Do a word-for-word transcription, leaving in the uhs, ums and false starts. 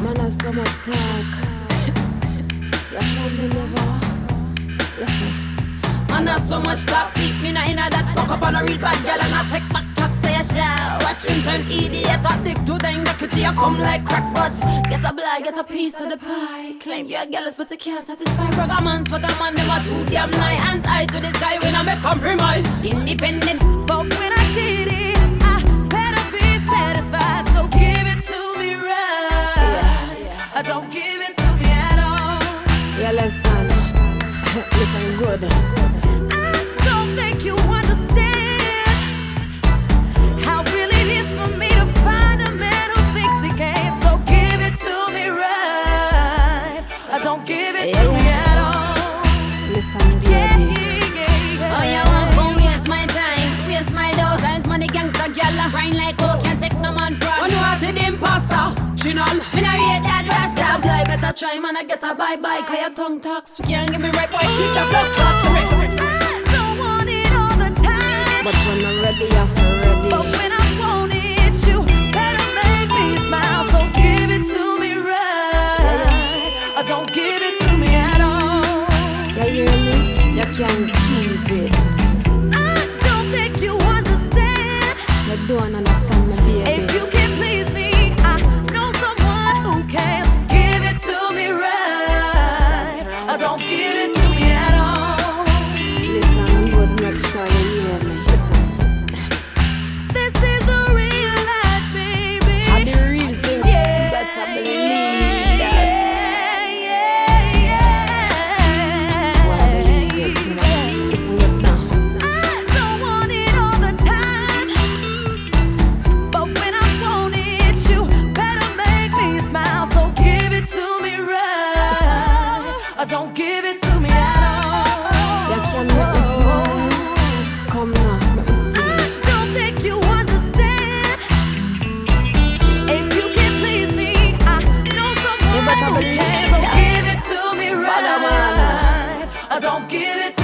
Man has so much talk. You can't deliver. Listen. Man has so much talk. See me na inna that buck up on a real bad girl and I take back chat. Say a shell. Watch him turn idiot. I dig to the inga kitty. You come like crack but get a blind, get a piece of the pie. Claim you're jealous but you can't satisfy. Brother man, swagger man, them are too damn lie. Hands eye to this guy when I make compromise. Independent, but when I did it, I better be satisfied. So give it to me right. Yeah, yeah. I don't give it to me at all. Yeah, listen, listen good. I don't think you understand how real it is for me to find a man who thinks he can. So give it to me right. I don't give it yeah, to yeah. me at all. Listen, baby. Yeah, yeah, yeah, yeah. Oh, you won't go waste my time, waste my dough. Times money gangsta gyal a grind like oh, can't take no man from. When you are the imposter, Chinal, me nah rate that rasta. Boy, better try man, I get a bye bye. Cause your tongue talks, you can't give me right, boy. Keep the blood clots away. I don't want it all the time, but when I'm ready, I'm for ready. But when I want it, you better make me smile. So give it to me right. I don't give it to me at all. Yeah, you hear me? You can't keep it. I don't think you understand. You don't understand me, baby. If you can please me, I know someone who can. Give it to me right. right. I don't give it to me at all. Listen good, make sure you hear me. Listen. This is the real life, baby. I'm the real thing. Yeah. You better believe that. Yeah, yeah. Why believe it, you know? Listen good now. I don't want it all the time, but when I want it, you better make me smile. So give it to me right. I don't give it to me at all. You can make me smile. Come now, make me see. I don't think you understand. If you can please me, I know someone You better who believe can. So that. give it to me Bada man. right. I don't give it